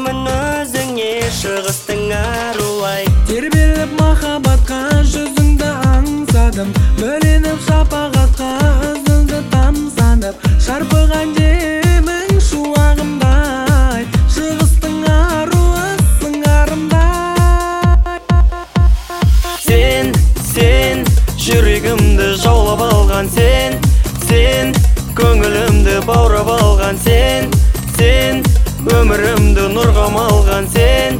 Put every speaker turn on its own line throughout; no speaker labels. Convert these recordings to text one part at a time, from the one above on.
Сенемін өзіңе шығыстың аруай.
Тербеліп махаббатқа жүзіңді аңсадым, бөленіп шапағатқа үзілді тамсанып, шарпыған демің шуағымдай, шығыстың аруы сыңарымдай.
Сен жүрегімді жаулап алған, сен көңілімді баурап алған, сен өмірімді нұрға малған, сен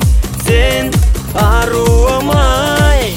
аруым-ай.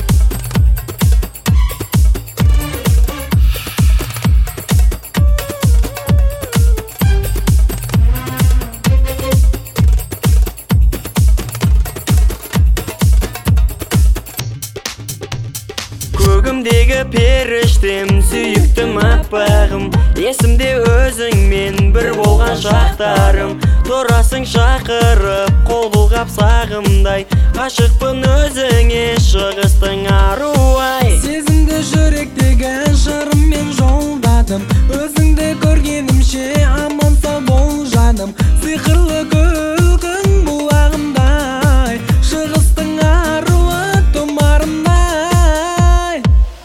Көгімдегі періштем, сүйіктім аппағым, есімде өзіңмен бір болған шақтарым. Тұрасың шақырып, қол бұлғап сағымдай, ғашықпын өзіңе шығыстың аруай.
Сезімді жүректегі жырыммен жолдадым, өзіңді көргенімше аман сау бол жаным. Сиқырлы күлкің бұлағымдай, шығыстың аруы тұмарымдай.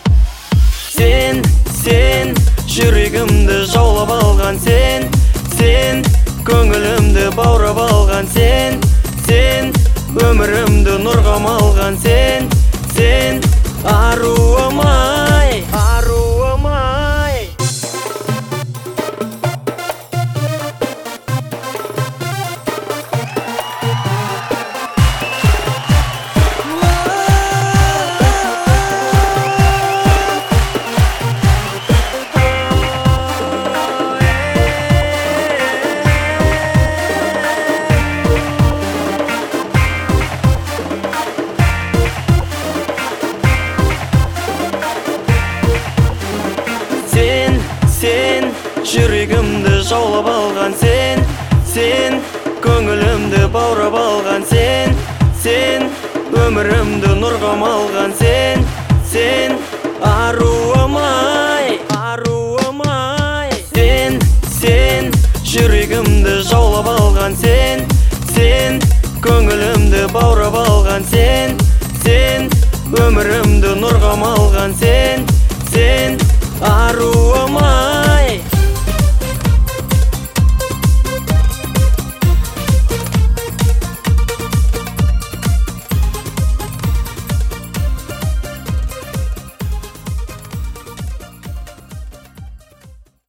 Сен жүрегімді жаулап алған, сен көңілімді баурап алған, сен өмірімді нұрға малған, сен аруым-ай, аруым-ай. Сен жүрегімді жаулап алған, сен көңілімді баурап алған, сен өмірімді нұрға малған, сен аруым-ай, аруым-ай. Сен жүрегімді жаулап алған, сен көңілімді баурап алған, сен өмірімді нұрға малған, сен аруым-ай.